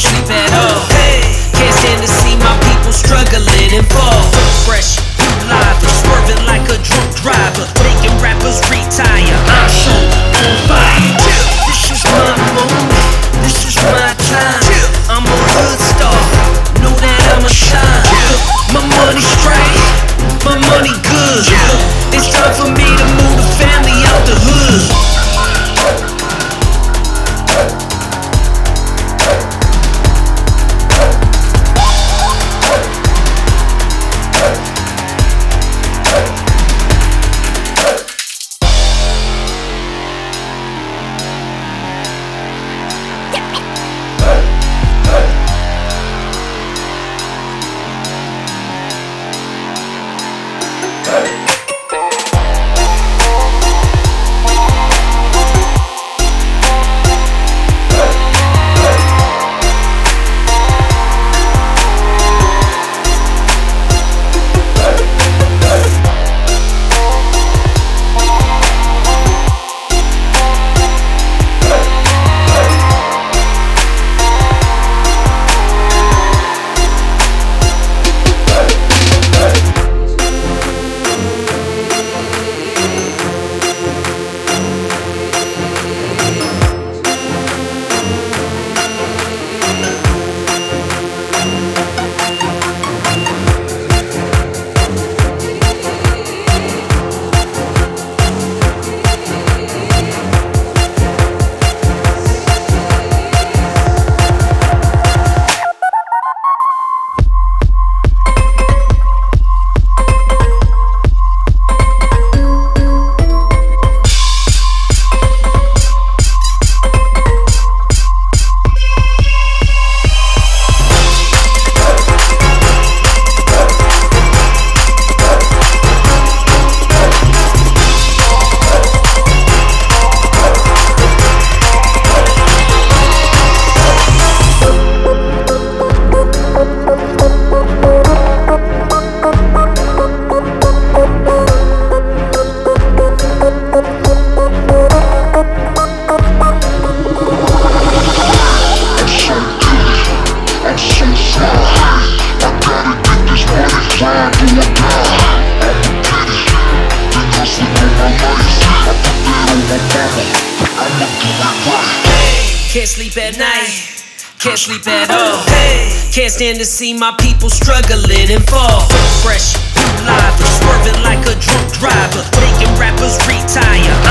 sleep at all. Can't stand to see my people struggling and fall. Fresh, you live, swerving like a drunk driver, making rappers retire. I'm so on fire. This is my moment, this is my time. I'm a hood star, know that I'ma shine. My money straight, my money good. It's time for me to move the family out the hood. Can't sleep at night, can't sleep at all. Can't stand to see my people struggling and fall. Fresh, you live, swerving like a drunk driver, making rappers retire.